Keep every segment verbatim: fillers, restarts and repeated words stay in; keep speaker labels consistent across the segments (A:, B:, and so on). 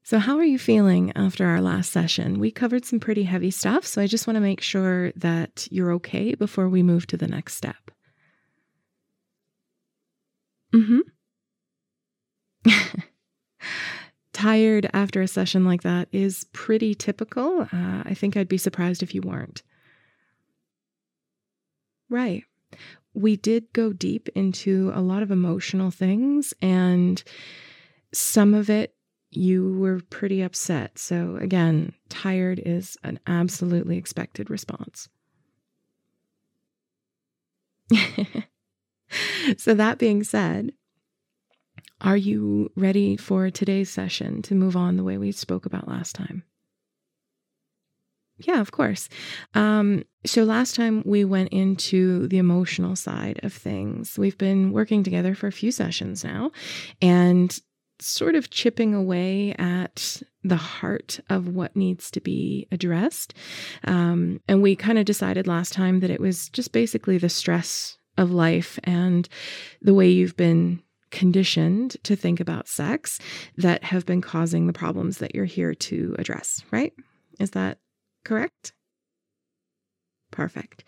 A: So how are you feeling after our last session? We covered some pretty heavy stuff, so I just want to make sure that you're okay before we move to the next step. Mm-hmm. Tired after a session like that is pretty typical. Uh, I think I'd be surprised if you weren't. Right. We did go deep into a lot of emotional things, and some of it you were pretty upset. So again, tired is an absolutely expected response. So that being said, are you ready for today's session to move on the way we spoke about last time? Yeah, of course. Um, so last time we went into the emotional side of things. We've been working together for a few sessions now and sort of chipping away at the heart of what needs to be addressed. Um, and we kind of decided last time that it was just basically the stress of life and the way you've been conditioned to think about sex that have been causing the problems that you're here to address, right? Is that correct? Perfect.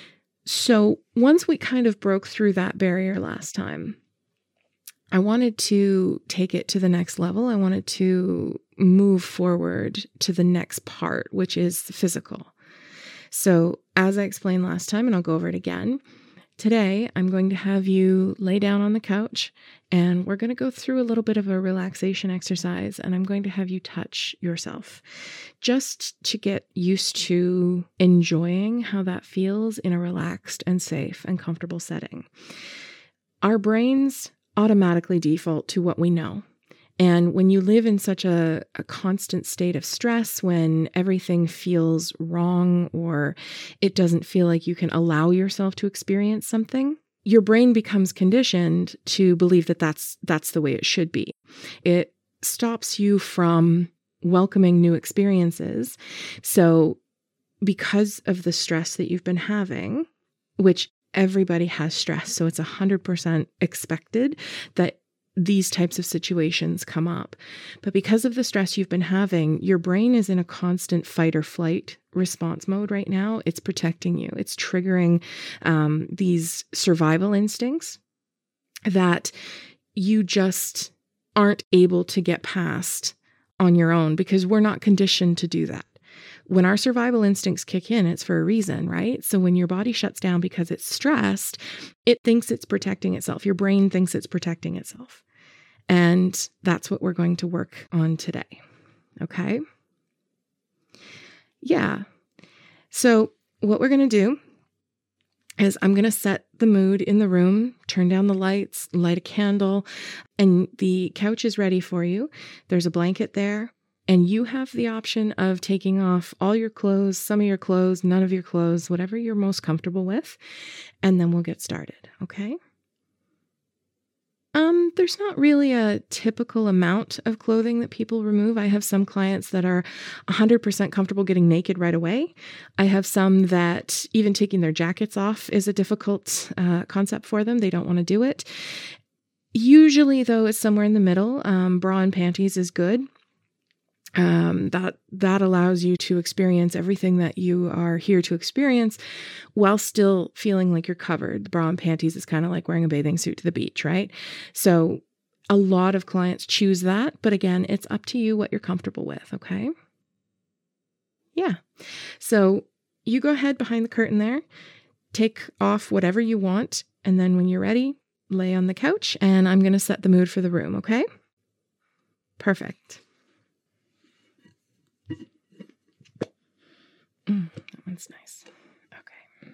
A: So once we kind of broke through that barrier last time, I wanted to take it to the next level. I wanted to move forward to the next part, which is physical. So as I explained last time, and I'll go over it again, today I'm going to have you lay down on the couch and we're going to go through a little bit of a relaxation exercise, and I'm going to have you touch yourself just to get used to enjoying how that feels in a relaxed and safe and comfortable setting. Our brains automatically default to what we know. And when you live in such a, a constant state of stress, when everything feels wrong or it doesn't feel like you can allow yourself to experience something, your brain becomes conditioned to believe that that's, that's the way it should be. It stops you from welcoming new experiences. So because of the stress that you've been having, which everybody has stress, so it's one hundred percent expected that these types of situations come up. But because of the stress you've been having, your brain is in a constant fight or flight response mode right now. It's protecting you. It's triggering um, these survival instincts that you just aren't able to get past on your own because we're not conditioned to do that. When our survival instincts kick in, it's for a reason, right? So when your body shuts down because it's stressed, it thinks it's protecting itself. Your brain thinks it's protecting itself. And that's what we're going to work on today. Okay? Yeah. So what we're going to do is I'm going to set the mood in the room, turn down the lights, light a candle, and the couch is ready for you. There's a blanket there. And you have the option of taking off all your clothes, some of your clothes, none of your clothes, whatever you're most comfortable with. And then we'll get started, okay? Um, there's not really a typical amount of clothing that people remove. I have some clients that are one hundred percent comfortable getting naked right away. I have some that even taking their jackets off is a difficult uh, concept for them. They don't want to do it. Usually, though, it's somewhere in the middle. Um, bra and panties is good. Um, that that allows you to experience everything that you are here to experience while still feeling like you're covered. The bra and panties is kind of like wearing a bathing suit to the beach, right? So a lot of clients choose that, but again, it's up to you what you're comfortable with, okay? Yeah. So you go ahead behind the curtain there, take off whatever you want, and then when you're ready, lay on the couch, and I'm going to set the mood for the room, okay? Perfect. Mm, that one's nice. Okay.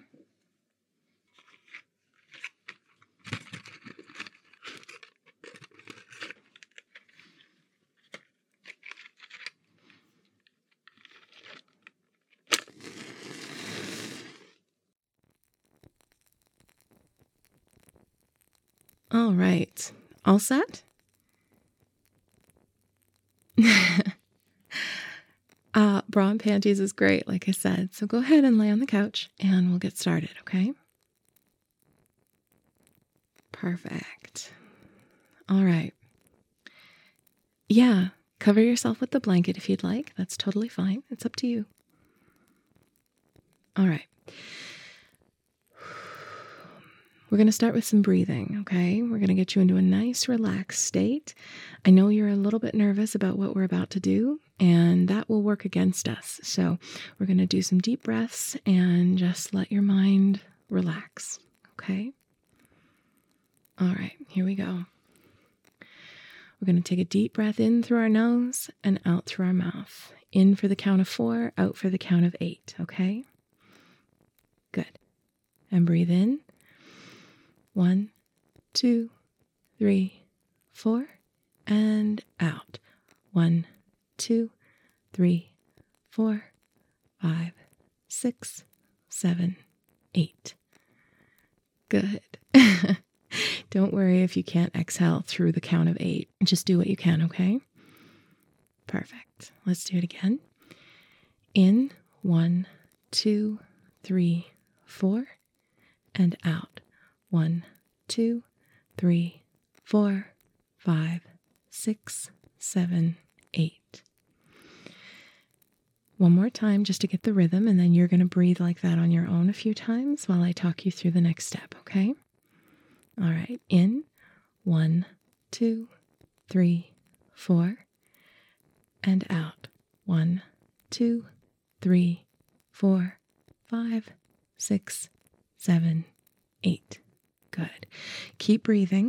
A: All right. All set? Uh, bra and panties is great, like I said. So go ahead and lay on the couch and we'll get started, okay? Perfect. All right. Yeah, Cover yourself with the blanket if you'd like. That's totally fine. It's up to you. All right. We're going to start with some breathing, okay? We're going to get you into a nice, relaxed state. I know you're a little bit nervous about what we're about to do, and that will work against us. So we're going to do some deep breaths and just let your mind relax, okay? All right, here we go. We're going to take a deep breath in through our nose and out through our mouth. In for the count of four, out for the count of eight, okay? Good. And breathe in. One, two, three, four, and out. One, two, three, four, five, six, seven, eight. Good. Don't worry if you can't exhale through the count of eight. Just do what you can, okay? Perfect. Let's do it again. In, one, two, three, four, and out. One, two, three, four, five, six, seven, eight. One more time just to get the rhythm, and then you're going to breathe like that on your own a few times while I talk you through the next step, okay? All right. In, one, two, three, four, and out. One, two, three, four, five, six, seven, eight. Good. Keep breathing.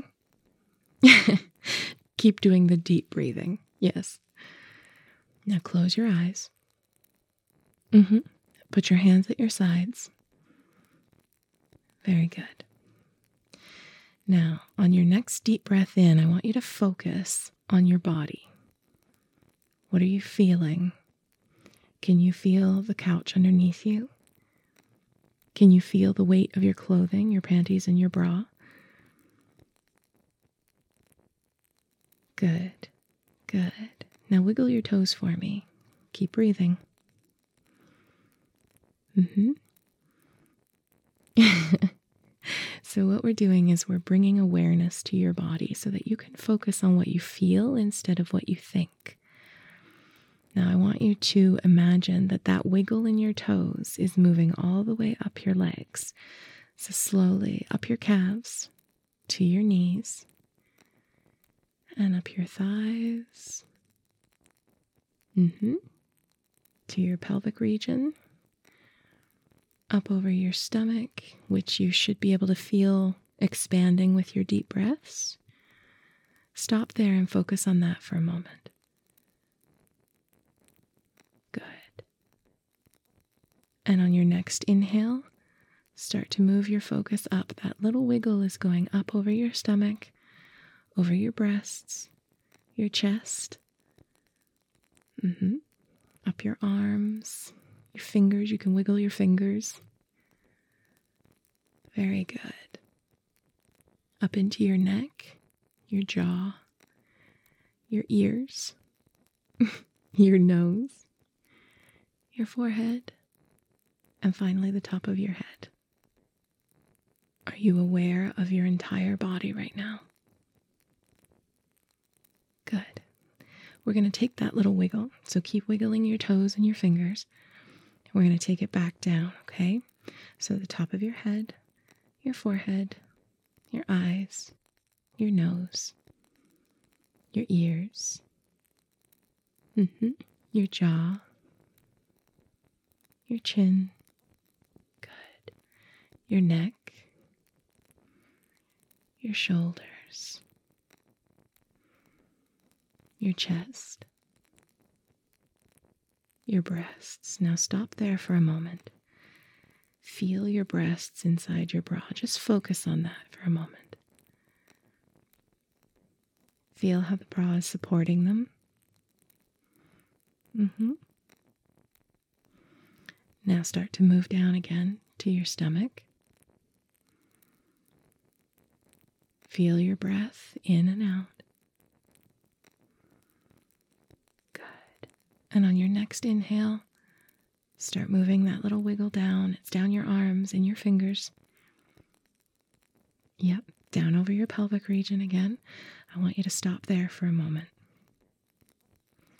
A: Keep doing the deep breathing. Yes. Now close your eyes. Mm-hmm. Put your hands at your sides. Very good. Now, on your next deep breath in, I want you to focus on your body. What are you feeling? Can you feel the couch underneath you? Can you feel the weight of your clothing, your panties, and your bra? Good, good. Now wiggle your toes for me. Keep breathing. Mm-hmm. So what we're doing is we're bringing awareness to your body so that you can focus on what you feel instead of what you think. Now I want you to imagine that that wiggle in your toes is moving all the way up your legs. So slowly up your calves to your knees and up your thighs. Mm-hmm. To your pelvic region. Up over your stomach, which you should be able to feel expanding with your deep breaths. Stop there and focus on that for a moment. Good. And on your next inhale, start to move your focus up. That little wiggle is going up over your stomach, over your breasts, your chest, mm-hmm. up your arms. Your fingers, you can wiggle your fingers. Very good. Up into your neck, your jaw, your ears, your nose, your forehead, and finally the top of your head. Are you aware of your entire body right now? Good. We're going to take that little wiggle, so keep wiggling your toes and your fingers. We're going to take it back down, okay? So the top of your head, your forehead, your eyes, your nose, your ears, mm-hmm. your jaw, your chin, good, your neck, your shoulders, your chest, your breasts. Now stop there for a moment. Feel your breasts inside your bra. Just focus on that for a moment. Feel how the bra is supporting them. Mm-hmm. Now start to move down again to your stomach. Feel your breath in and out. And on your next inhale, start moving that little wiggle down. It's down your arms and your fingers. Yep, down over your pelvic region again. I want you to stop there for a moment.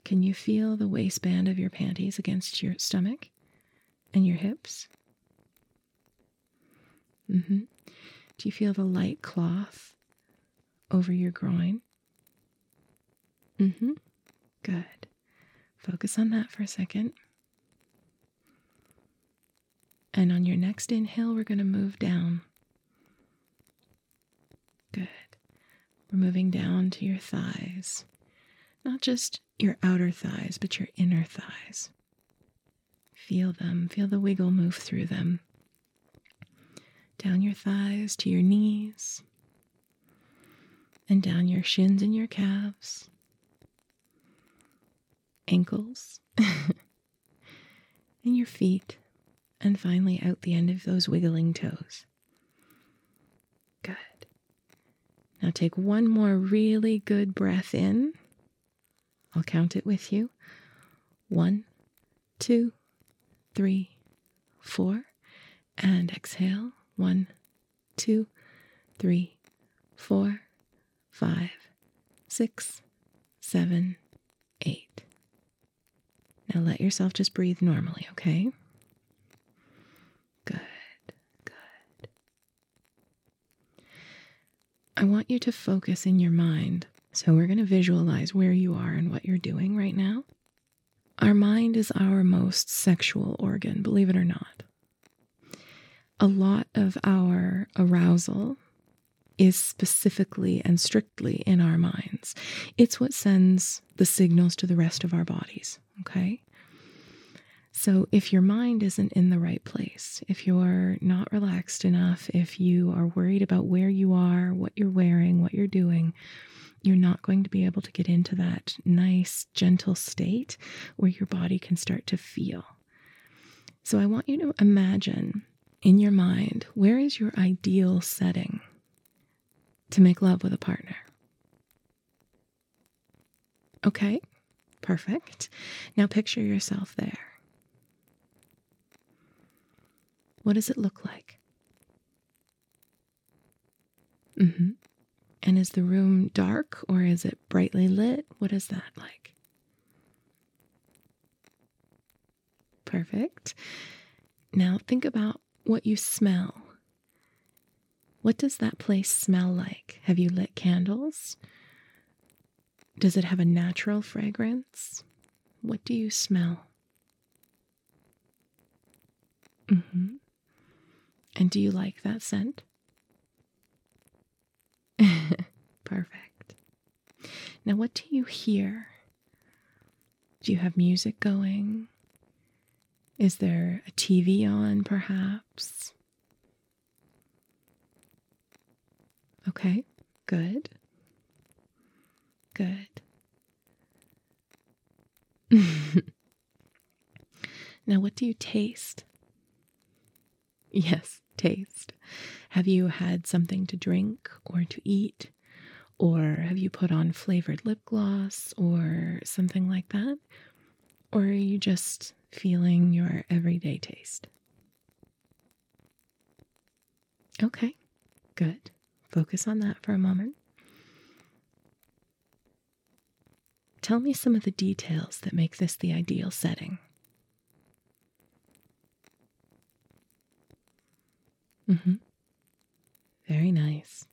A: Can you feel the waistband of your panties against your stomach and your hips? Mm-hmm. Do you feel the light cloth over your groin? Mm-hmm. Good. Focus on that for a second. And on your next inhale, we're going to move down. Good. We're moving down to your thighs. Not just your outer thighs, but your inner thighs. Feel them. Feel the wiggle move through them. Down your thighs to your knees. And down your shins and your calves. Ankles. And your feet. And finally out the end of those wiggling toes. Good. Now take one more really good breath in. I'll count it with you. One, two, three, four. And exhale. One, two, three, four, five, six, seven, eight. Now let yourself just breathe normally, okay? Good, good. I want you to focus in your mind. So we're going to visualize where you are and what you're doing right now. Our mind is our most sexual organ, believe it or not. A lot of our arousal is specifically and strictly in our minds. It's what sends the signals to the rest of our bodies, okay? So if your mind isn't in the right place, if you're not relaxed enough, if you are worried about where you are, what you're wearing, what you're doing, you're not going to be able to get into that nice, gentle state where your body can start to feel. So I want you to imagine in your mind, where is your ideal setting to make love with a partner? Okay, perfect. Now picture yourself there. What does it look like? Mm-hmm. And is the room dark or is it brightly lit? What is that like? Perfect. Now think about what you smell. What does that place smell like? Have you lit candles? Does it have a natural fragrance? What do you smell? Mm-hmm. And do you like that scent? Perfect. Now, what do you hear? Do you have music going? Is there a T V on, perhaps? Okay, good. Good. Now, what do you taste? Yes, taste. Have you had something to drink or to eat? Or have you put on flavored lip gloss or something like that? Or are you just feeling your everyday taste? Okay, good. Focus on that for a moment. Tell me some of the details that make this the ideal setting. Mm-hmm. Very nice.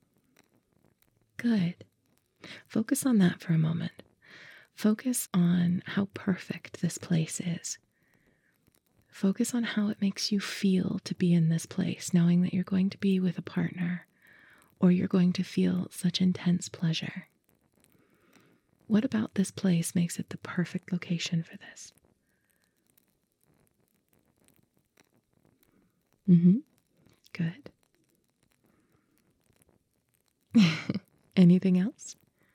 A: Good. Focus on that for a moment. Focus on how perfect this place is. Focus on how it makes you feel to be in this place, knowing that you're going to be with a partner or you're going to feel such intense pleasure. What about this place makes it the perfect location for this? Mm-hmm. Good. Anything else?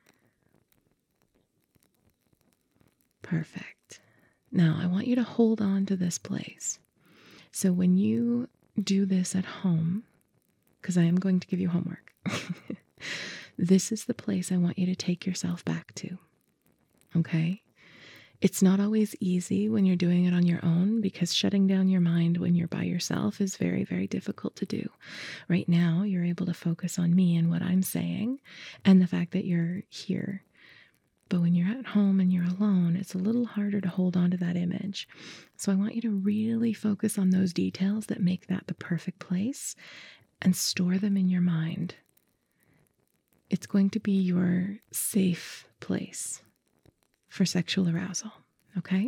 A: Perfect. Now, I want you to hold on to this place. So when you do this at home, because I am going to give you homework, this is the place I want you to take yourself back to. Okay? It's not always easy when you're doing it on your own because shutting down your mind when you're by yourself is very, very difficult to do. Right now, you're able to focus on me and what I'm saying and the fact that you're here. But when you're at home and you're alone, it's a little harder to hold on to that image. So I want you to really focus on those details that make that the perfect place and store them in your mind. It's going to be your safe place for sexual arousal. Okay?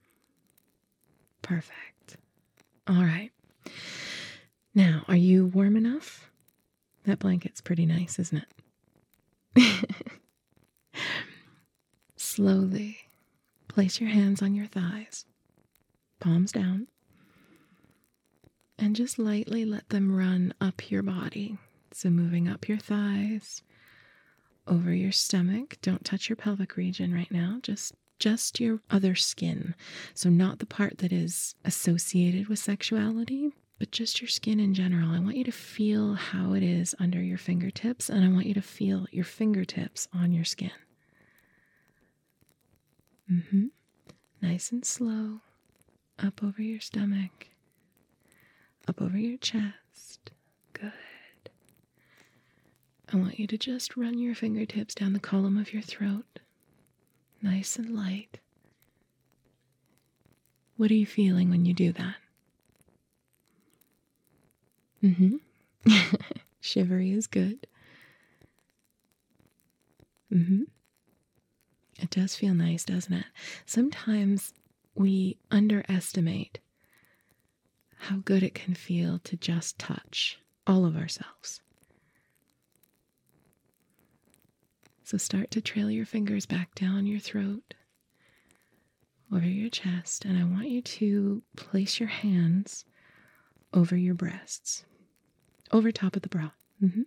A: Perfect. All right. Now, are you warm enough? That blanket's pretty nice, isn't it? Slowly place your hands on your thighs, palms down, and just lightly let them run up your body. So moving up your thighs, over your stomach. Don't touch your pelvic region right now, just just your other skin. So not the part that is associated with sexuality, but just your skin in general. I want you to feel how it is under your fingertips, and I want you to feel your fingertips on your skin. Mm-hmm. Nice and slow. Up over your stomach. Up over your chest. Good. I want you to just run your fingertips down the column of your throat. Nice and light. What are you feeling when you do that? Mm-hmm. Shivery is good. Mm-hmm. It does feel nice, doesn't it? Sometimes we underestimate how good it can feel to just touch all of ourselves. So start to trail your fingers back down your throat, over your chest, and I want you to place your hands over your breasts, over top of the bra. Mm-hmm.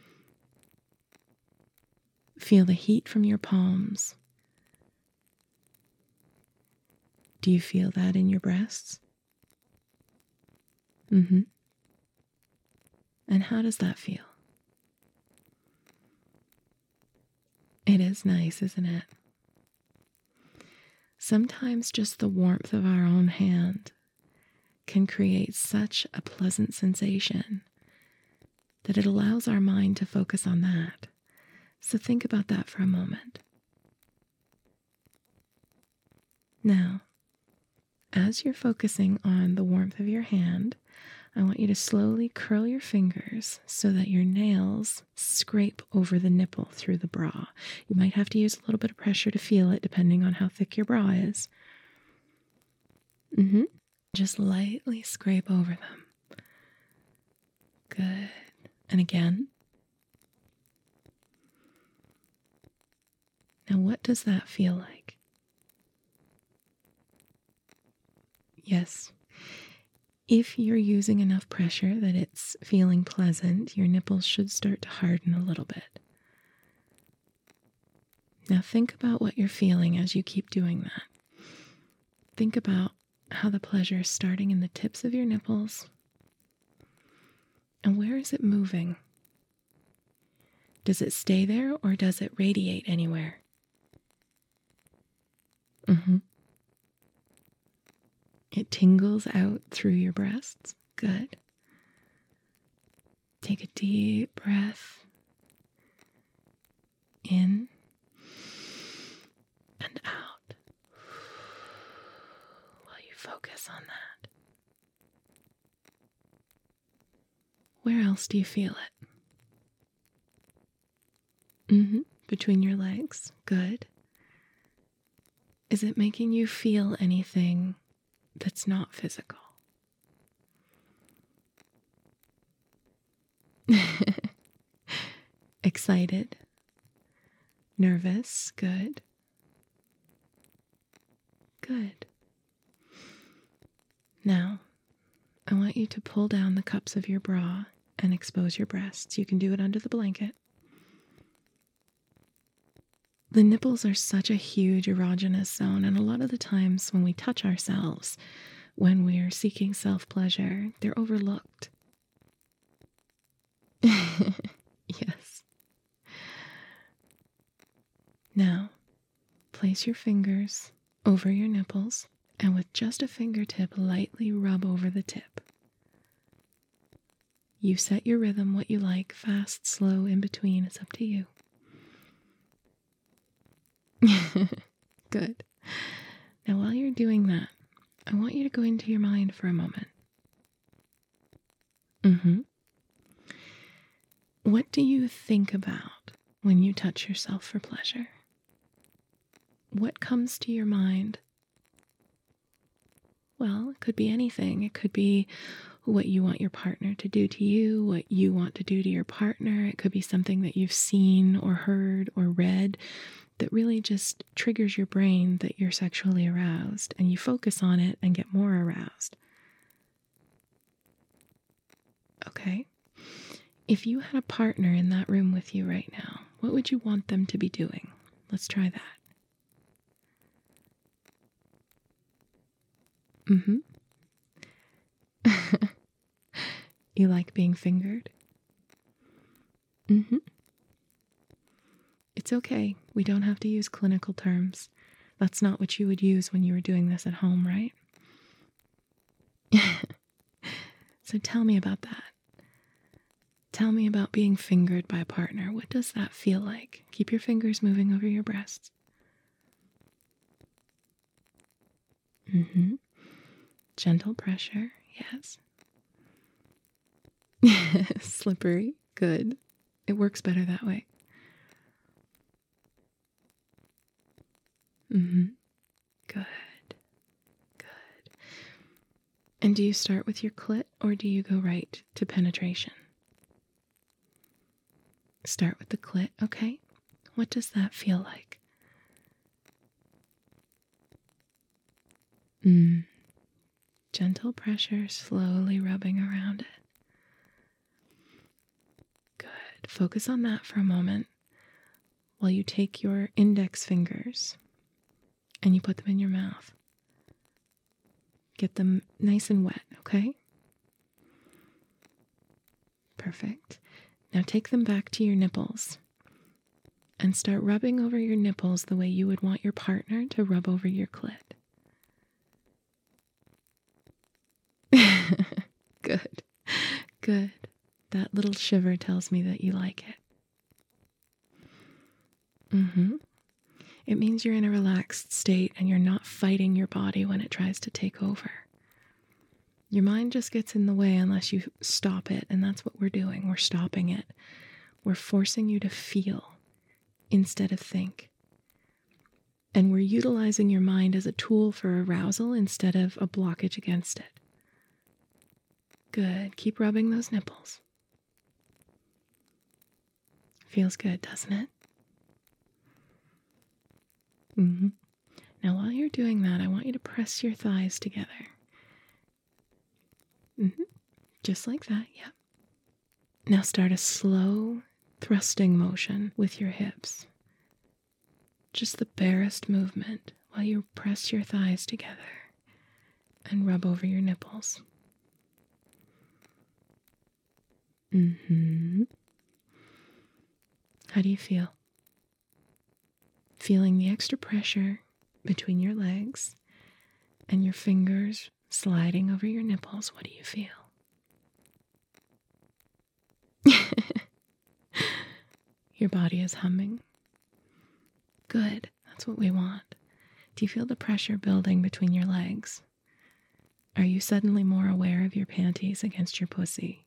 A: Feel the heat from your palms. Do you feel that in your breasts? Mm-hmm. And how does that feel? It is nice, isn't it? Sometimes just the warmth of our own hand can create such a pleasant sensation that it allows our mind to focus on that. So think about that for a moment. Now, as you're focusing on the warmth of your hand, I want you to slowly curl your fingers so that your nails scrape over the nipple through the bra. You might have to use a little bit of pressure to feel it, depending on how thick your bra is. Mm-hmm. Just lightly scrape over them. Good. And again. Now, what does that feel like? Yes. If you're using enough pressure that it's feeling pleasant, your nipples should start to harden a little bit. Now think about what you're feeling as you keep doing that. Think about how the pleasure is starting in the tips of your nipples. And where is it moving? Does it stay there or does it radiate anywhere? Mm-hmm. It tingles out through your breasts. Good. Take a deep breath in and out while you focus on that. Where else do you feel it? Mm-hmm. Between your legs. Good. Is it making you feel anything that's not physical? Excited? Nervous? Good. Good. Now, I want you to pull down the cups of your bra and expose your breasts. You can do it under the blanket. The nipples are such a huge erogenous zone, and a lot of the times when we touch ourselves, when we're seeking self-pleasure, they're overlooked. Yes. Now, place your fingers over your nipples, and with just a fingertip, lightly rub over the tip. You set your rhythm, what you like, fast, slow, in between, it's up to you. Good. Now, while you're doing that, I want you to go into your mind for a moment. Mm-hmm. What do you think about when you touch yourself for pleasure? What comes to your mind? Well, it could be anything. It could be what you want your partner to do to you, what you want to do to your partner. It could be something that you've seen or heard or read that really just triggers your brain that you're sexually aroused, and you focus on it and get more aroused. Okay? If you had a partner in that room with you right now, what would you want them to be doing? Let's try that. Mm-hmm. You like being fingered? Mm-hmm. It's okay. We don't have to use clinical terms. That's not what you would use when you were doing this at home, right? So tell me about that. Tell me about being fingered by a partner. What does that feel like? Keep your fingers moving over your breasts. Mm-hmm. Gentle pressure, yes. Slippery, good. It works better that way. Mm-hmm. Good. Good. And do you start with your clit or do you go right to penetration? Start with the clit, okay. What does that feel like? Mm. Gentle pressure, slowly rubbing around it. Good. Focus on that for a moment while you take your index fingers and you put them in your mouth. Get them nice and wet, okay? Perfect. Now take them back to your nipples and start rubbing over your nipples the way you would want your partner to rub over your clit. Good. Good. That little shiver tells me that you like it. Mm-hmm. It means you're in a relaxed state and you're not fighting your body when it tries to take over. Your mind just gets in the way unless you stop it, and that's what we're doing. We're stopping it. We're forcing you to feel instead of think. And we're utilizing your mind as a tool for arousal instead of a blockage against it. Good. Keep rubbing those nipples. Feels good, doesn't it? Mm-hmm. Now, while you're doing that, I want you to press your thighs together. Mm-hmm. Just like that, yeah. Now start a slow thrusting motion with your hips. Just the barest movement while you press your thighs together and rub over your nipples. Mm-hmm. How do you feel? Feeling the extra pressure between your legs and your fingers sliding over your nipples. What do you feel? Your body is humming. Good. That's what we want. Do you feel the pressure building between your legs? Are you suddenly more aware of your panties against your pussy?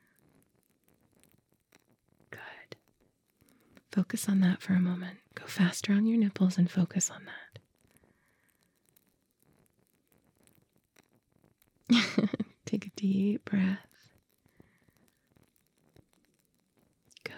A: Good. Focus on that for a moment. Go faster on your nipples and focus on that. Take a deep breath. Good.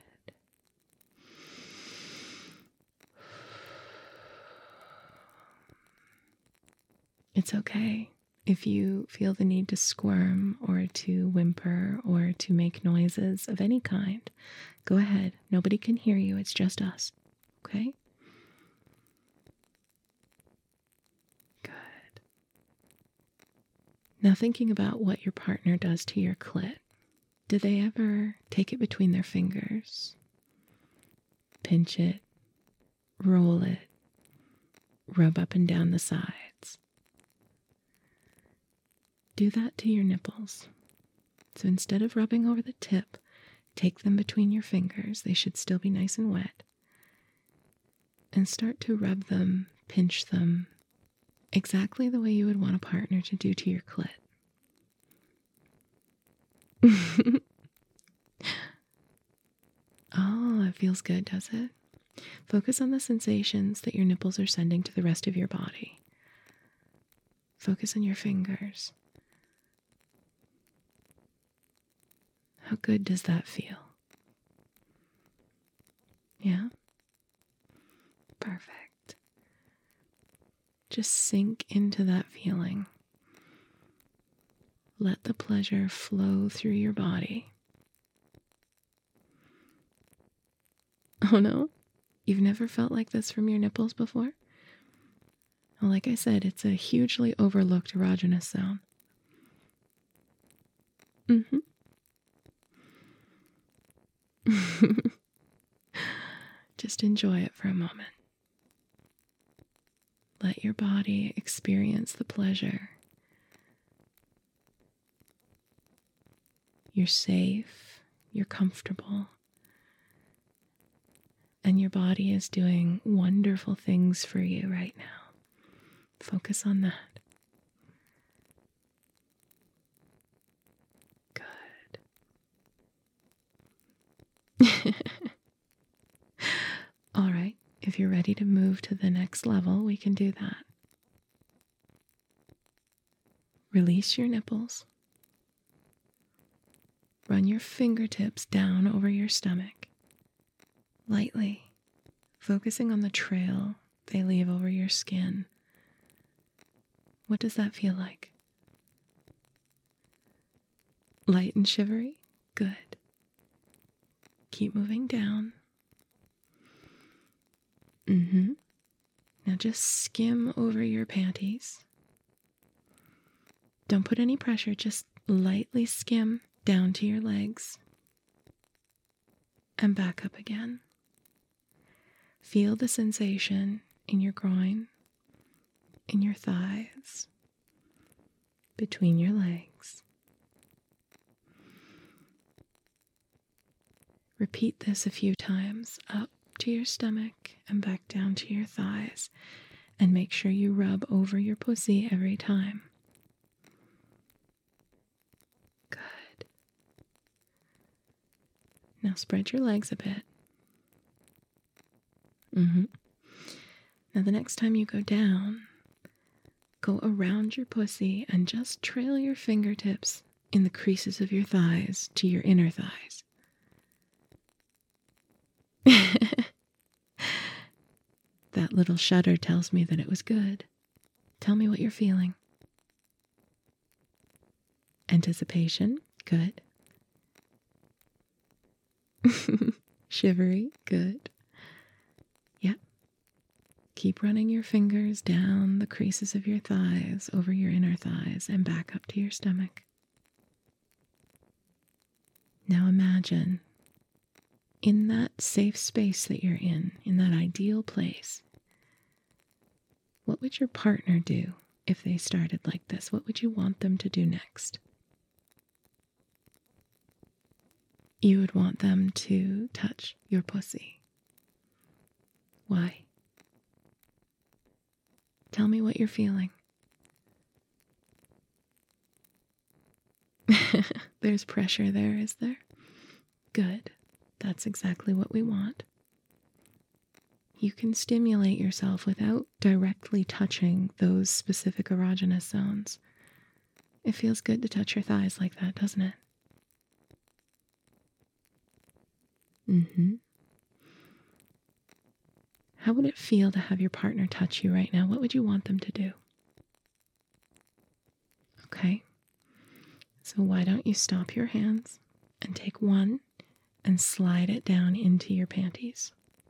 A: It's okay if you feel the need to squirm or to whimper or to make noises of any kind. Go ahead. Nobody can hear you. It's just us. Okay? Good. Now thinking about what your partner does to your clit. Do they ever take it between their fingers, pinch it, roll it, rub up and down the sides? Do that to your nipples. So instead of rubbing over the tip, take them between your fingers. They should still be nice and wet. and start to rub them, pinch them, exactly the way you would want a partner to do to your clit. Oh, it feels good, does it? Focus on the sensations that your nipples are sending to the rest of your body. Focus on your fingers. How good does that feel? Yeah? Perfect. Just sink into that feeling. Let the pleasure flow through your body. Oh no? You've never felt like this from your nipples before? Well, like I said, it's a hugely overlooked erogenous zone. Mm-hmm. Just enjoy it for a moment. Let your body experience the pleasure. You're safe, you're comfortable, and your body is doing wonderful things for you right now. Focus on that. Good. All right, if you're ready to move to the next level, we can do that. Release your nipples. Run your fingertips down over your stomach, lightly, focusing on the trail they leave over your skin. What does that feel like? Light and shivery? Good. Keep moving down. Mm-hmm. Now just skim over your panties. Don't put any pressure, just lightly skim down to your legs and back up again. Feel the sensation in your groin, in your thighs, between your legs. Repeat this a few times, up to your stomach and back down to your thighs, and make sure you rub over your pussy every time. Good. Now spread your legs a bit. Mm-hmm. Now the next time you go down, go around your pussy and just trail your fingertips in the creases of your thighs to your inner thighs. That little shudder tells me that it was good. Tell me what you're feeling. Anticipation, good. Shivery, good. Yep. Keep running your fingers down the creases of your thighs, over your inner thighs, and back up to your stomach. Now imagine, in that safe space that you're in, in that ideal place, what would your partner do if they started like this? What would you want them to do next? You would want them to touch your pussy. Why? Tell me what you're feeling. There's pressure there, is there? Good. That's exactly what we want. You can stimulate yourself without directly touching those specific erogenous zones. It feels good to touch your thighs like that, doesn't it? Mm-hmm. How would it feel to have your partner touch you right now? What would you want them to do? Okay. So why don't you stop your hands and take one and slide it down into your panties.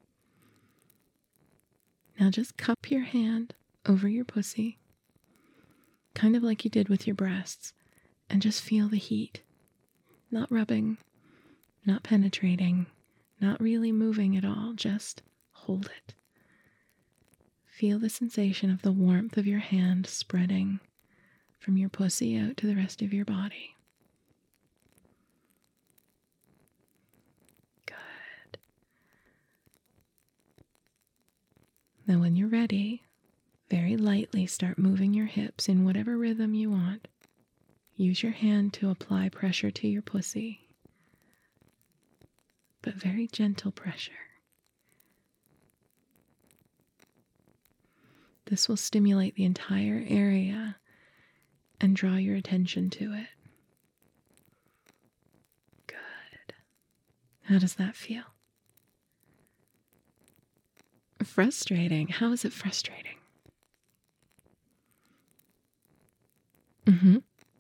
A: Now just cup your hand over your pussy, kind of like you did with your breasts, and just feel the heat. Not rubbing, not penetrating, not really moving at all, just hold it. Feel the sensation of the warmth of your hand spreading from your pussy out to the rest of your body. Good. Now, when you're ready, very lightly start moving your hips in whatever rhythm you want. Use your hand to apply pressure to your pussy, but very gentle pressure. This will stimulate the entire area and draw your attention to it. Good. How does that feel? Frustrating. How is it frustrating? Mm-hmm.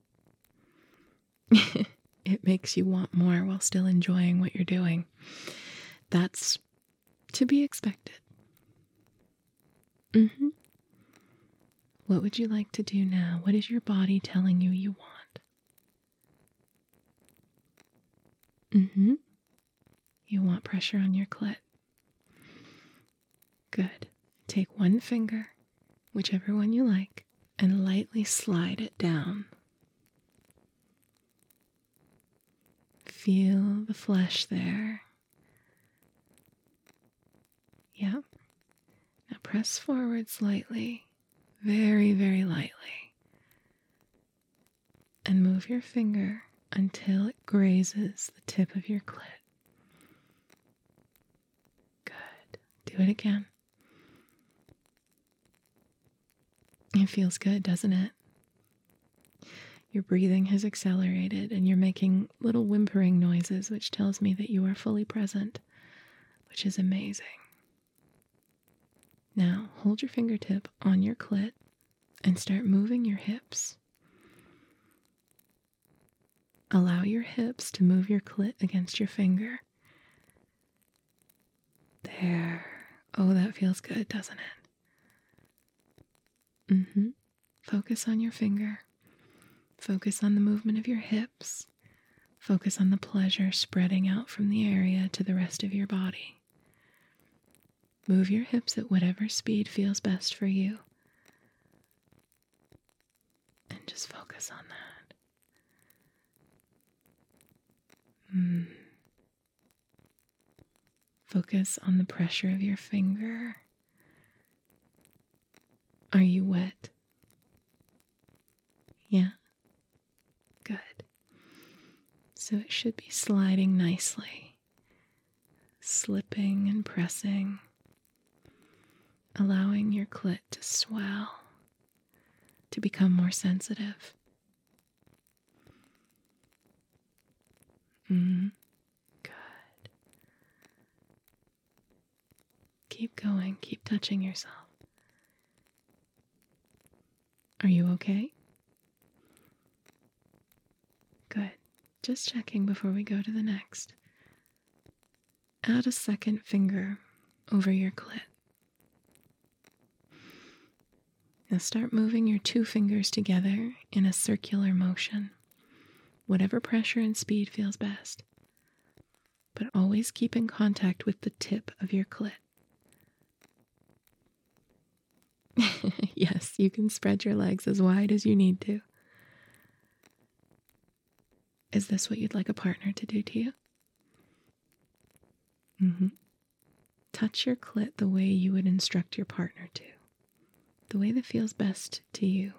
A: It makes you want more while still enjoying what you're doing. That's to be expected. Mm-hmm. What would you like to do now? What is your body telling you you want? Mm-hmm. You want pressure on your clit. Good. Take one finger, whichever one you like, and lightly slide it down. Feel the flesh there. Yeah. Now press forward slightly, very, very lightly, and move your finger until it grazes the tip of your clit. Good. Do it again. It feels good, doesn't it? Your breathing has accelerated and you're making little whimpering noises, which tells me that you are fully present, which is amazing. Now, hold your fingertip on your clit and start moving your hips. Allow your hips to move your clit against your finger. There. Oh, that feels good, doesn't it? Mm-hmm. Focus on your finger. Focus on the movement of your hips. Focus on the pleasure spreading out from the area to the rest of your body. Move your hips at whatever speed feels best for you. And just focus on that. Mm. Focus on the pressure of your finger. Are you wet? Yeah? Good. So it should be sliding nicely, slipping and pressing, allowing your clit to swell, to become more sensitive. Mm, good. Keep going, keep touching yourself. Are you okay? Good. Just checking before we go to the next. Add a second finger over your clit. Now start moving your two fingers together in a circular motion, whatever pressure and speed feels best. But always keep in contact with the tip of your clit. Yes, you can spread your legs as wide as you need to. Is this what you'd like a partner to do to you? Mm-hmm. Touch your clit the way you would instruct your partner to. The way that feels best to you.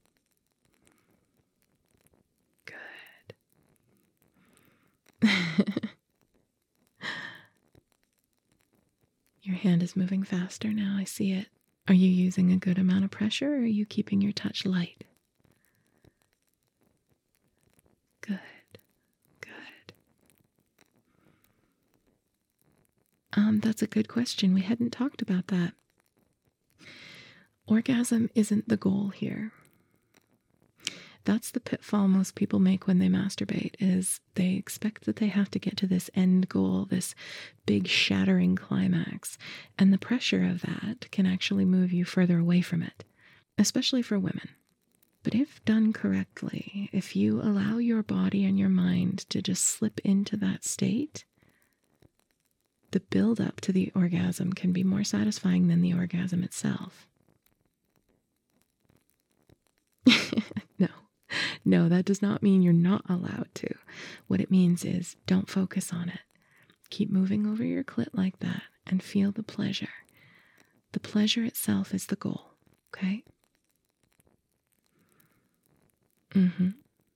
A: Good. Your hand is moving faster now, I see it. Are you using a good amount of pressure or are you keeping your touch light? Good. Good. Um, that's a good question. We hadn't talked about that. Orgasm isn't the goal here. That's the pitfall most people make when they masturbate, is they expect that they have to get to this end goal, this big shattering climax. And the pressure of that can actually move you further away from it, especially for women. But if done correctly, if you allow your body and your mind to just slip into that state, the build up to the orgasm can be more satisfying than the orgasm itself. No. No, that does not mean you're not allowed to. What it means is don't focus on it. Keep moving over your clit like that and feel the pleasure. The pleasure itself is the goal, okay? Mm-hmm.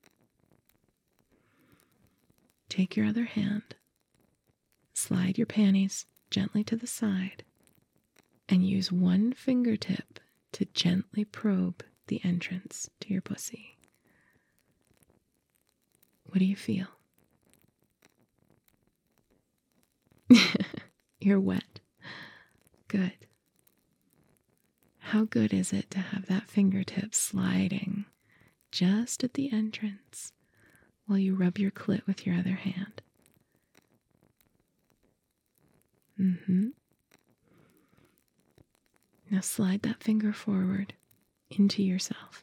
A: Take your other hand, slide your panties gently to the side, and use one fingertip to gently probe the entrance to your pussy. What do you feel? You're wet. Good. How good is it to have that fingertip sliding just at the entrance while you rub your clit with your other hand? Mm-hmm. Now slide that finger forward into yourself.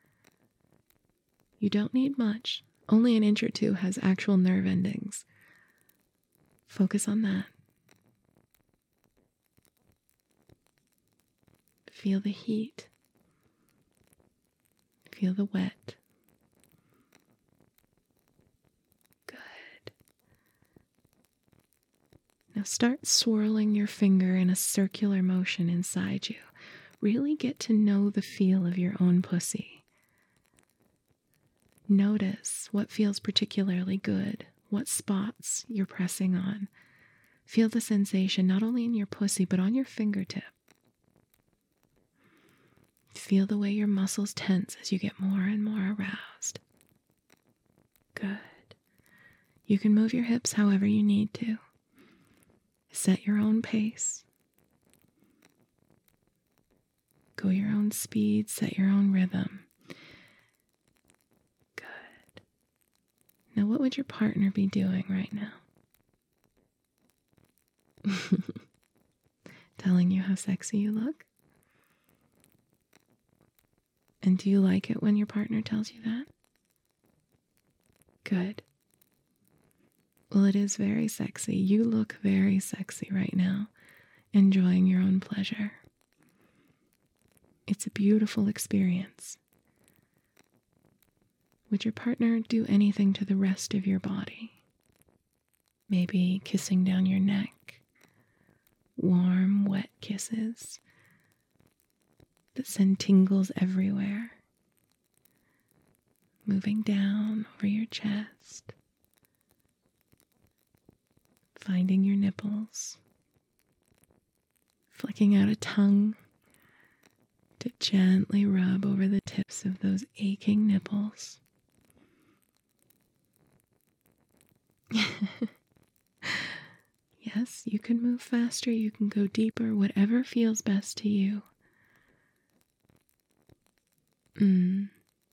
A: You don't need much. Only an inch or two has actual nerve endings. Focus on that. Feel the heat. Feel the wet. Good. Now start swirling your finger in a circular motion inside you. Really get to know the feel of your own pussy. Notice what feels particularly good, what spots you're pressing on. Feel the sensation not only in your pussy, but on your fingertip. Feel the way your muscles tense as you get more and more aroused. Good. You can move your hips however you need to. Set your own pace. Go your own speed, set your own rhythm. Good. Now, what would your partner be doing right now? Telling you how sexy you look? And do you like it when your partner tells you that? Good. Well, it is very sexy. You look very sexy right now, enjoying your own pleasure. It's a beautiful experience. Would your partner do anything to the rest of your body? Maybe kissing down your neck, warm, wet kisses that send tingles everywhere, moving down over your chest, finding your nipples, flicking out a tongue to gently rub over the tips of those aching nipples. Yes, you can move faster, you can go deeper, whatever feels best to you. Mm.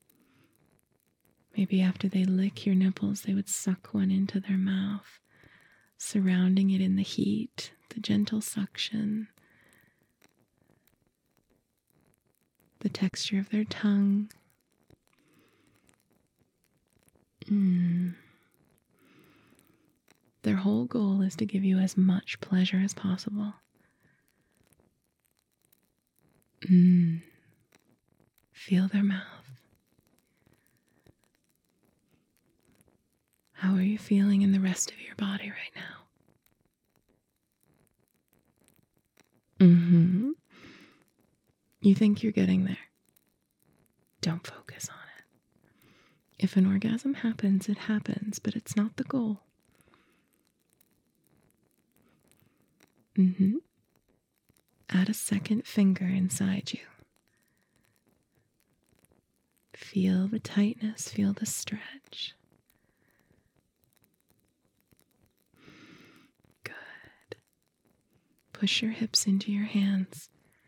A: Maybe after they lick your nipples, they would suck one into their mouth, surrounding it in the heat, the gentle suction, the texture of their tongue. Mm. Their whole goal is to give you as much pleasure as possible. Mm. Feel their mouth. How are you feeling in the rest of your body right now? Mm-hmm. You think you're getting there. Don't focus on it. If an orgasm happens, it happens, but it's not the goal. Mm-hmm. Add a second finger inside you. Feel the tightness, feel the stretch. Good. Push your hips into your hands.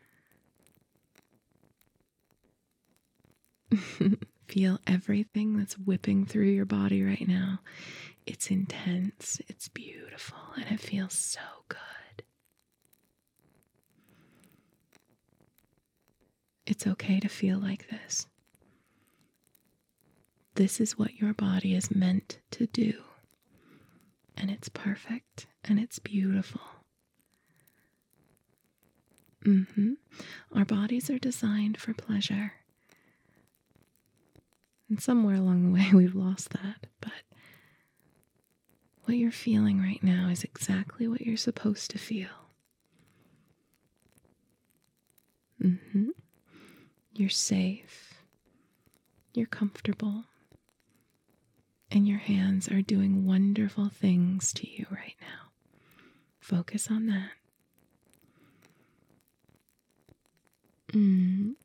A: Feel everything that's whipping through your body right now. It's intense, it's beautiful, and it feels so good. It's okay to feel like this. This is what your body is meant to do. And it's perfect and it's beautiful. Mm-hmm. Our bodies are designed for pleasure. And somewhere along the way we've lost that. But what you're feeling right now is exactly what you're supposed to feel. Mm-hmm. You're safe. You're comfortable. And your hands are doing wonderful things to you right now. Focus on that. Mm.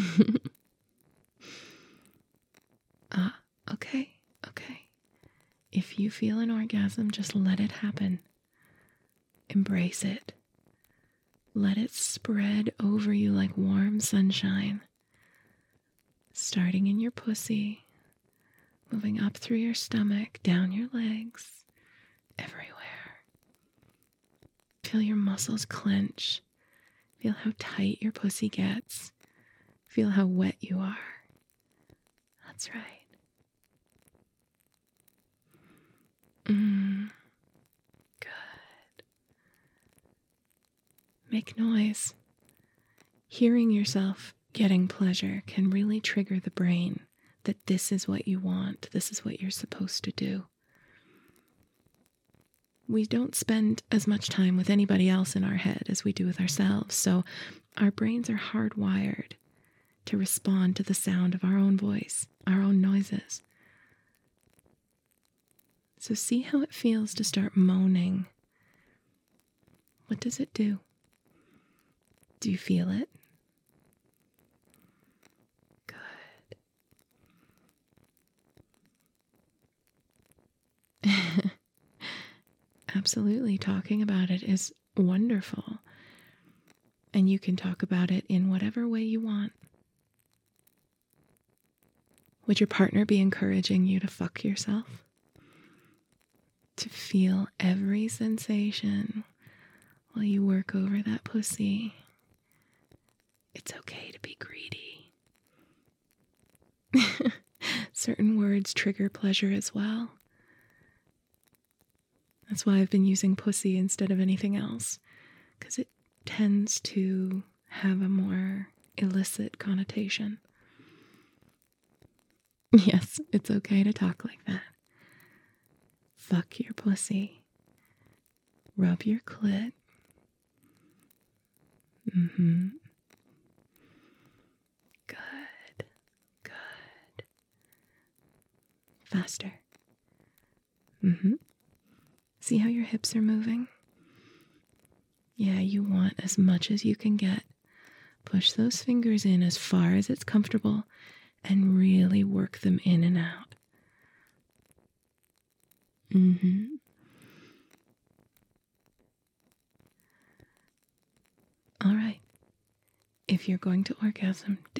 A: Ah, okay, okay. If you feel an orgasm, just let it happen. Embrace it. Let it spread over you like warm sunshine. Starting in your pussy, moving up through your stomach, down your legs, everywhere. Feel your muscles clench. Feel how tight your pussy gets. Feel how wet you are. That's right. Mm, good. Make noise. Hearing yourself getting pleasure can really trigger the brain that this is what you want, this is what you're supposed to do. We don't spend as much time with anybody else in our head as we do with ourselves, so our brains are hardwired to respond to the sound of our own voice, our own noises. So see how it feels to start moaning. What does it do? Do you feel it? Good. Absolutely. Talking about it is wonderful. And you can talk about it in whatever way you want. Would your partner be encouraging you to fuck yourself? To feel every sensation while you work over that pussy. It's okay to be greedy. Certain words trigger pleasure as well. That's why I've been using pussy instead of anything else, because it tends to have a more illicit connotation. Yes, it's okay to talk like that. Fuck your pussy. Rub your clit. Mm-hmm. Good. Good. Faster. Mm-hmm. See how your hips are moving? Yeah, you want as much as you can get. Push those fingers in as far as it's comfortable and really work them in and out. Mm-hmm. All right. If you're going to orgasm, do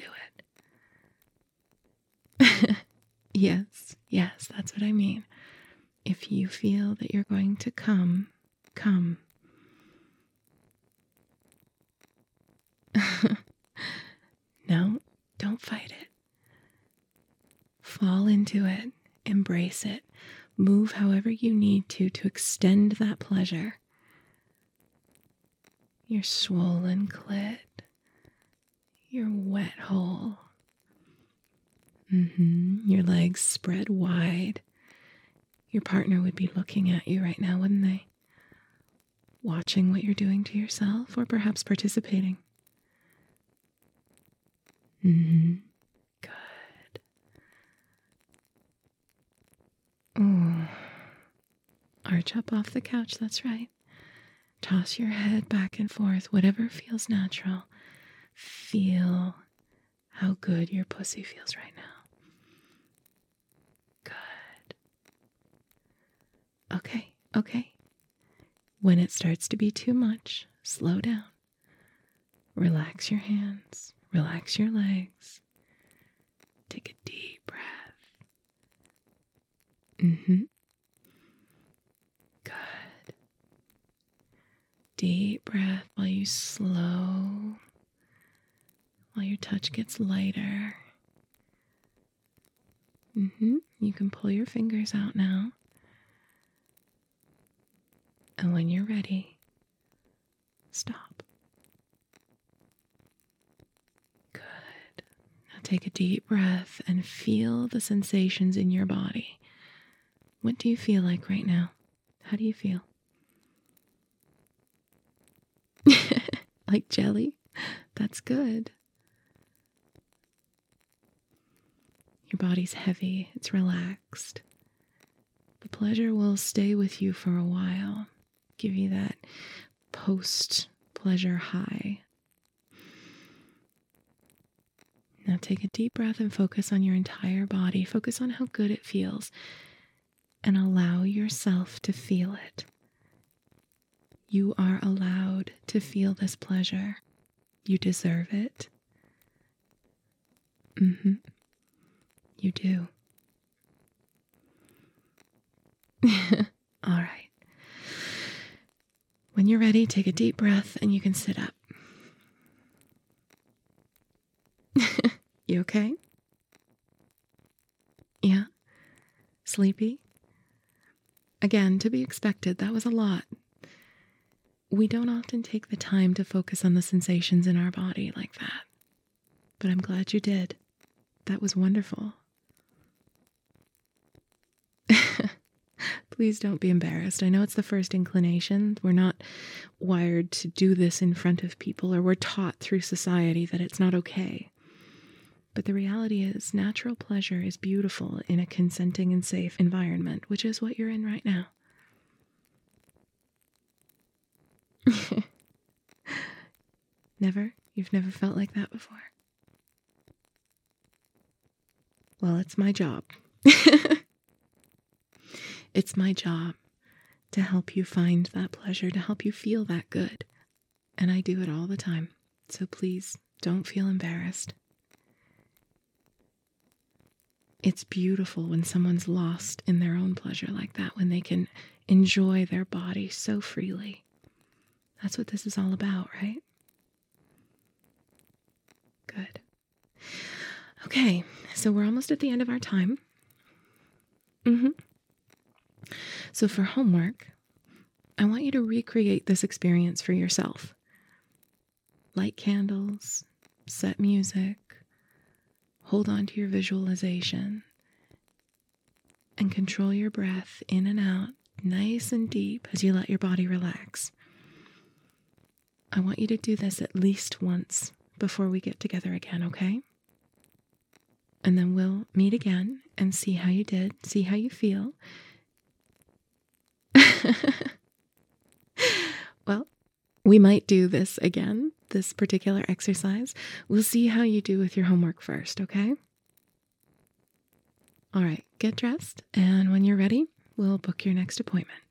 A: it. Yes, yes, that's what I mean. If you feel that you're going to come, come. No, don't fight it. Fall into it. Embrace it. Move however you need to to extend that pleasure. Your swollen clit. Your wet hole. Mm-hmm. Your legs spread wide. Your partner would be looking at you right now, wouldn't they? Watching what you're doing to yourself, or perhaps participating. Mm-hmm. Good. Oh. Arch up off the couch, that's right. Toss your head back and forth, whatever feels natural. Feel how good your pussy feels right now. Good. Okay, okay. When it starts to be too much, slow down. Relax your hands. Relax your legs. Take a deep breath. Mm-hmm. Good. Deep breath while you slow, while your touch gets lighter. Mm-hmm. You can pull your fingers out now. And when you're ready, stop. Good. Now take a deep breath and feel the sensations in your body. What do you feel like right now? How do you feel? Like jelly? That's good. Your body's heavy. It's relaxed. The pleasure will stay with you for a while. Give you that post-pleasure high. Now take a deep breath and focus on your entire body. Focus on how good it feels. And allow yourself to feel it. You are allowed to feel this pleasure. You deserve it. Mm-hmm. You do. All right. When you're ready, take a deep breath and you can sit up. You okay? Yeah? Sleepy? Again, to be expected, that was a lot. We don't often take the time to focus on the sensations in our body like that. But I'm glad you did. That was wonderful. Please don't be embarrassed. I know it's the first inclination. We're not wired to do this in front of people, or we're taught through society that it's not okay. But the reality is, natural pleasure is beautiful in a consenting and safe environment, which is what you're in right now. Never? You've never felt like that before? Well, it's my job. It's my job to help you find that pleasure, to help you feel that good. And I do it all the time. So please don't feel embarrassed. It's beautiful when someone's lost in their own pleasure like that, when they can enjoy their body so freely. That's what this is all about, right? Good. Okay, so we're almost at the end of our time. Mm-hmm. So for homework, I want you to recreate this experience for yourself. Light candles, set music, hold on to your visualization, and control your breath in and out, nice and deep as you let your body relax. I want you to do this at least once before we get together again, okay? And then we'll meet again and see how you did, see how you feel. Well, we might do this again, this particular exercise. We'll see how you do with your homework first, okay? All right, get dressed, and when you're ready, we'll book your next appointment.